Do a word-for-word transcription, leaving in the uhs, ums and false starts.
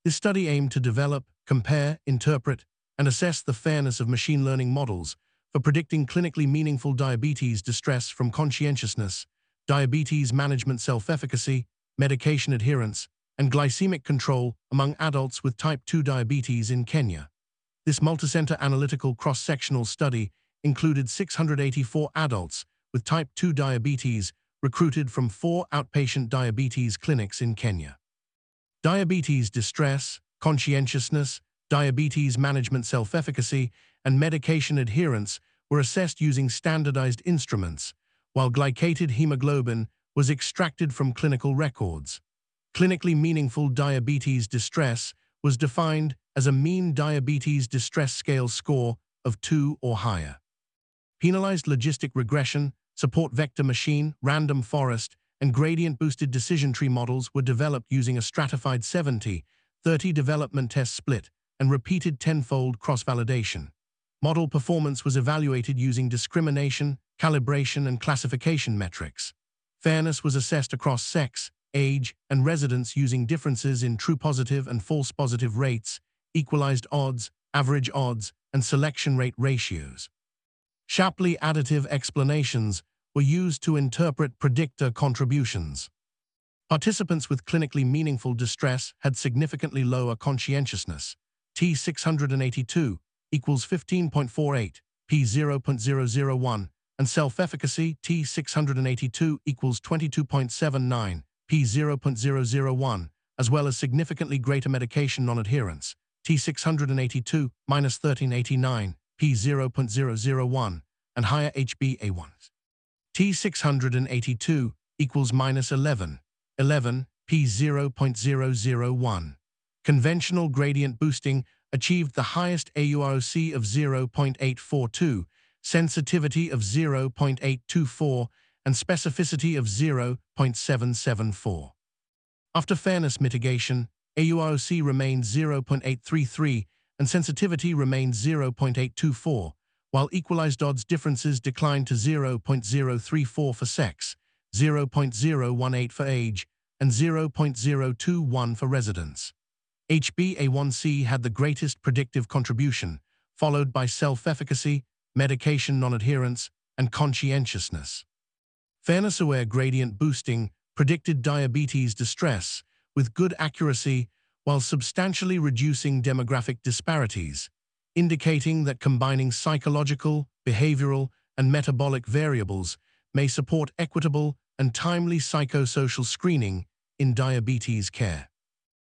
This study aimed to develop, compare, interpret, and assess the fairness of machine learning models for predicting clinically meaningful diabetes distress from conscientiousness, diabetes management self-efficacy, medication adherence, and glycemic control among adults with type two diabetes in Kenya. This multicenter analytical cross-sectional study included six hundred eighty-four adults with type two diabetes recruited from four outpatient diabetes clinics in Kenya. Diabetes distress, conscientiousness, diabetes management self-efficacy, and medication adherence were assessed using standardized instruments, while glycated hemoglobin was extracted from clinical records. Clinically meaningful diabetes distress was defined as a mean diabetes distress scale score of two or higher. Penalized logistic regression, support vector machine, random forest, and gradient-boosted decision tree models were developed using a stratified seventy thirty development test split and repeated tenfold cross-validation. Model performance was evaluated using discrimination, calibration, and classification metrics. Fairness was assessed across sex, age, and residence using differences in true positive and false positive rates, equalized odds, average odds, and selection rate ratios. Shapley additive explanations were used to interpret predictor contributions. Participants with clinically meaningful distress had significantly lower conscientiousness, T six hundred eighty-two equals fifteen point four eight, p zero point zero zero one, and self-efficacy, T six hundred eighty-two equals twenty-two point seven nine, p zero point zero zero one, as well as significantly greater medication non-adherence, T six hundred eighty-two minus thirteen eighty-nine, p zero point zero zero one, and higher H b A one s. T six hundred eighty-two equals minus eleven, eleven, p zero point zero zero one. Conventional gradient boosting achieved the highest A U R O C of zero point eight four two, sensitivity of zero point eight two four, and specificity of zero point seven seven four. After fairness mitigation, A U R O C remained zero point eight three three and sensitivity remained zero point eight two four, while equalized odds differences declined to zero point zero three four for sex, zero point zero one eight for age, and zero point zero two one for residence. H b A one c had the greatest predictive contribution, followed by self-efficacy, medication non-adherence, and conscientiousness. Fairness-aware gradient boosting predicted diabetes distress with good accuracy while substantially reducing demographic disparities, indicating that combining psychological, behavioral, and metabolic variables may support equitable and timely psychosocial screening in diabetes care.